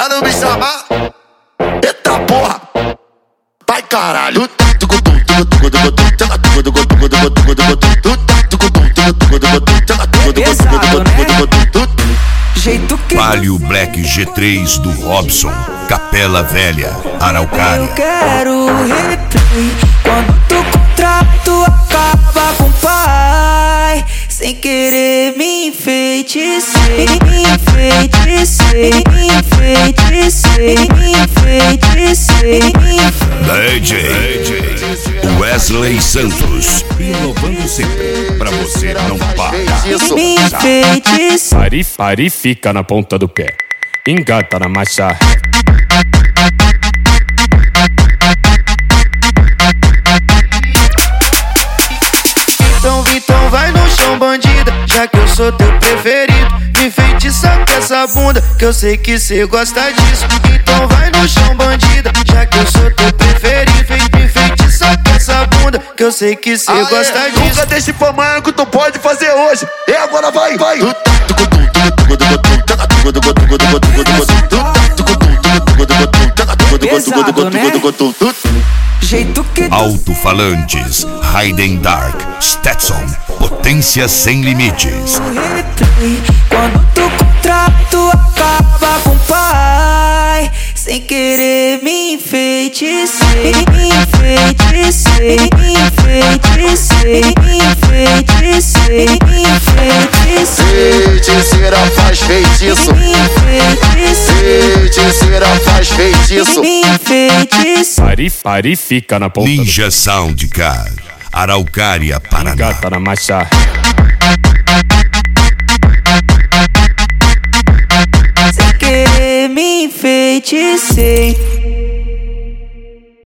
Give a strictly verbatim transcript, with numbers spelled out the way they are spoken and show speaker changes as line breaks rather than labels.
não me chamar, eita porra, vai caralho.
Pesado, né? Jeito que
Palio Black G três do Robson, Capela Velha, Araucária.
eu quero replay quando tu contrato acaba com o pai. Sem querer me enfeitecei, me enfeitecei, me enfeitecei, me enfeitecei, me
D J Wesley Santos, inovando sempre, pra você não parar.
me enfeitecei.
Pare, pare, fica na ponta do pé. Engata na marcha.
Então, então vai no chão, bandida, já que eu sou teu preferido. Me enfeitiça com essa bunda, que eu sei que cê gosta disso. Então vai no chão, bandida, já que eu sou teu preferido. Me enfeitiça com essa bunda, que eu sei que cê gosta disso.
Nunca deixe pra amanhã que tu pode fazer hoje. E agora vai, vai.
Pesado, né? Jeito que
Alto-falantes, Raiden Dark, Stetson, potência sem limites.
replay quando tu contrato acaba com o pai. Sem querer me enfeitecei, me enfeitecei, me enfeitecei, me enfeitecei, me enfeitecei,
Feiticeira faz feitiço,
me enfeitecei,
feiticeira faz feitiço.
me enfeitecei.
Pare, pare, fica na ponta do pé.
Ninja Sound Car, Araucária, Paraná.
Engata na marcha.
Sem querer me enfeitecei.